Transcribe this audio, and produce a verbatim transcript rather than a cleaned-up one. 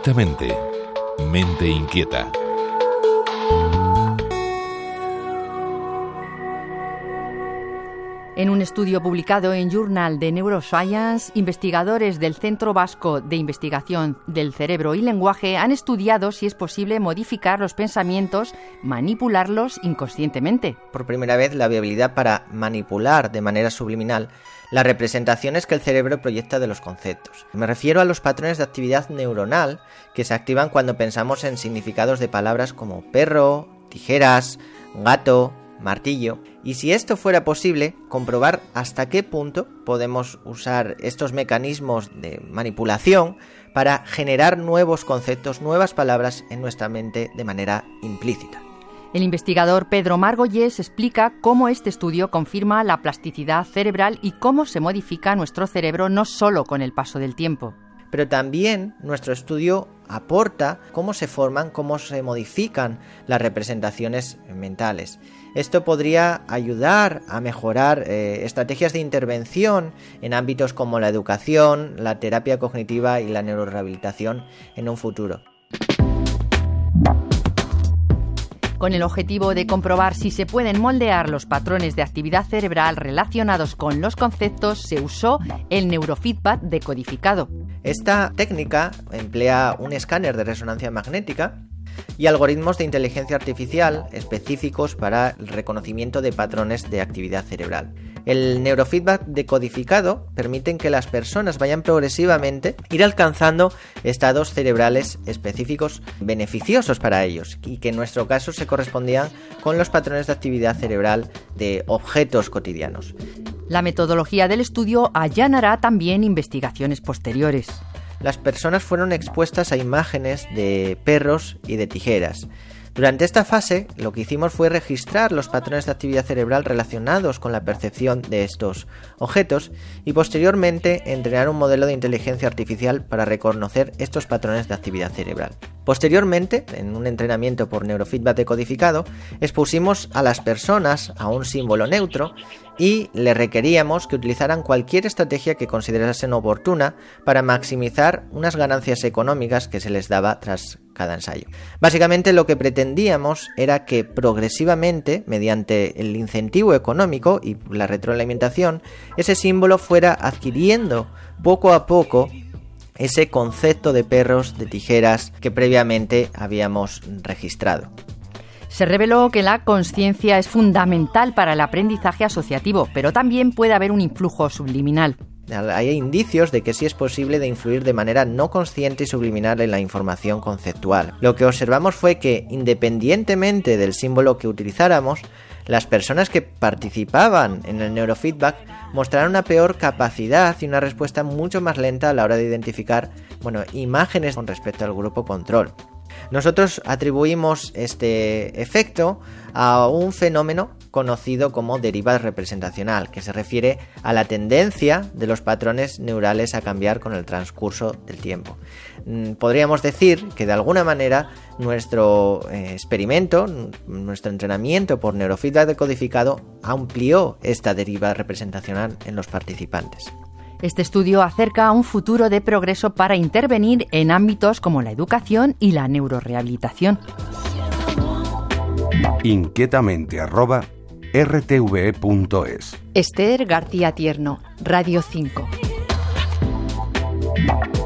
Inquietamente. Mente inquieta. En un estudio publicado en Journal de Neuroscience, investigadores del Centro Vasco de Investigación del Cerebro y Lenguaje han estudiado si es posible modificar los pensamientos, manipularlos inconscientemente. Por primera vez, la viabilidad para manipular de manera subliminal las representaciones que el cerebro proyecta de los conceptos. Me refiero a los patrones de actividad neuronal que se activan cuando pensamos en significados de palabras como perro, tijeras, gato, martillo. Y si esto fuera posible, comprobar hasta qué punto podemos usar estos mecanismos de manipulación para generar nuevos conceptos, nuevas palabras en nuestra mente de manera implícita. El investigador Pedro Margolles explica cómo este estudio confirma la plasticidad cerebral y cómo se modifica nuestro cerebro no solo con el paso del tiempo. Pero también nuestro estudio aporta cómo se forman, cómo se modifican las representaciones mentales. Esto podría ayudar a mejorar eh, estrategias de intervención en ámbitos como la educación, la terapia cognitiva y la neurorehabilitación en un futuro. Con el objetivo de comprobar si se pueden moldear los patrones de actividad cerebral relacionados con los conceptos, se usó el neurofeedback decodificado. Esta técnica emplea un escáner de resonancia magnética y algoritmos de inteligencia artificial específicos para el reconocimiento de patrones de actividad cerebral. El neurofeedback decodificado permite que las personas vayan progresivamente ir alcanzando estados cerebrales específicos beneficiosos para ellos y que en nuestro caso se correspondían con los patrones de actividad cerebral de objetos cotidianos. La metodología del estudio allanará también investigaciones posteriores. Las personas fueron expuestas a imágenes de perros y de tijeras. Durante esta fase, lo que hicimos fue registrar los patrones de actividad cerebral relacionados con la percepción de estos objetos y posteriormente entrenar un modelo de inteligencia artificial para reconocer estos patrones de actividad cerebral. Posteriormente, en un entrenamiento por neurofeedback decodificado, expusimos a las personas a un símbolo neutro y le requeríamos que utilizaran cualquier estrategia que considerasen oportuna para maximizar unas ganancias económicas que se les daba tras cada ensayo. Básicamente lo que pretendíamos era que progresivamente, mediante el incentivo económico y la retroalimentación, ese símbolo fuera adquiriendo poco a poco ese concepto de perros, de tijeras que previamente habíamos registrado. Se reveló que la consciencia es fundamental para el aprendizaje asociativo, pero también puede haber un influjo subliminal. Hay indicios de que sí es posible de influir de manera no consciente y subliminal en la información conceptual. Lo que observamos fue que, independientemente del símbolo que utilizáramos, las personas que participaban en el neurofeedback mostraron una peor capacidad y una respuesta mucho más lenta a la hora de identificar, bueno, imágenes con respecto al grupo control. Nosotros atribuimos este efecto a un fenómeno conocido como deriva representacional, que se refiere a la tendencia de los patrones neurales a cambiar con el transcurso del tiempo. Podríamos decir que de alguna manera nuestro eh, experimento, nuestro entrenamiento por neurofeedback decodificado amplió esta deriva representacional en los participantes. Este estudio acerca a un futuro de progreso para intervenir en ámbitos como la educación y la neurorehabilitación. Inquietamente arroba r t v e punto es. Esther García Tierno, Radio cinco.